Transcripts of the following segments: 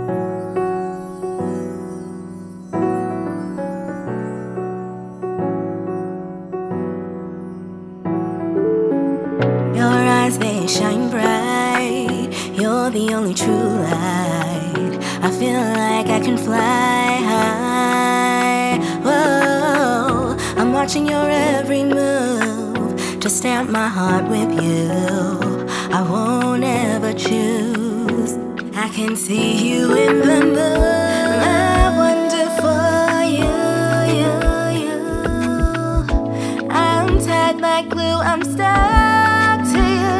Your eyes, they shine bright. You're the only true light. I feel like I can fly high. Whoa, I'm watching your every move to stamp my heart with you. I won't ever choose. I can see you in the moon. I wonder for you. I'm tied like glue. I'm stuck to you.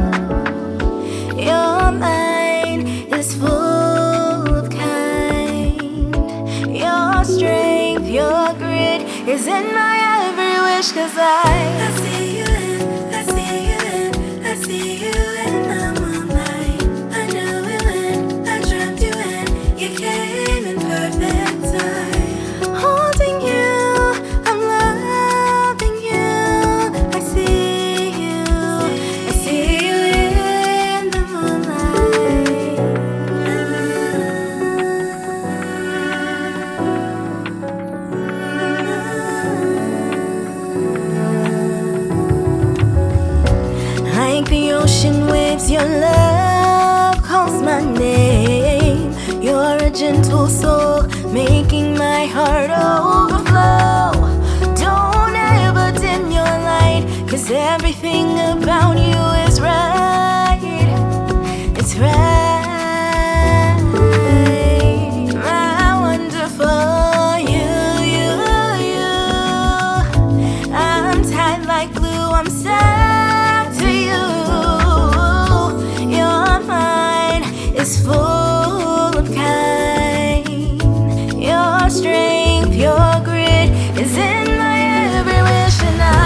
Your mind is full of kind. Your strength, your grit is in my every wish. 'Cause I see you in, I see you in, I see you in the moonlight. I knew it when I dreamt you in. You came in perfect time. Holding you, I'm loving you. I see you in the moonlight. Like the ocean waves, your love calls my name. You're a gentle soul, making my heart overflow. Don't ever dim your light, 'cause everything about you is right. It's right. My wonderful you. I'm tied like glue, I'm stuck to you. Your mind is full of kind. Your strength, your grit is in my every wish, and I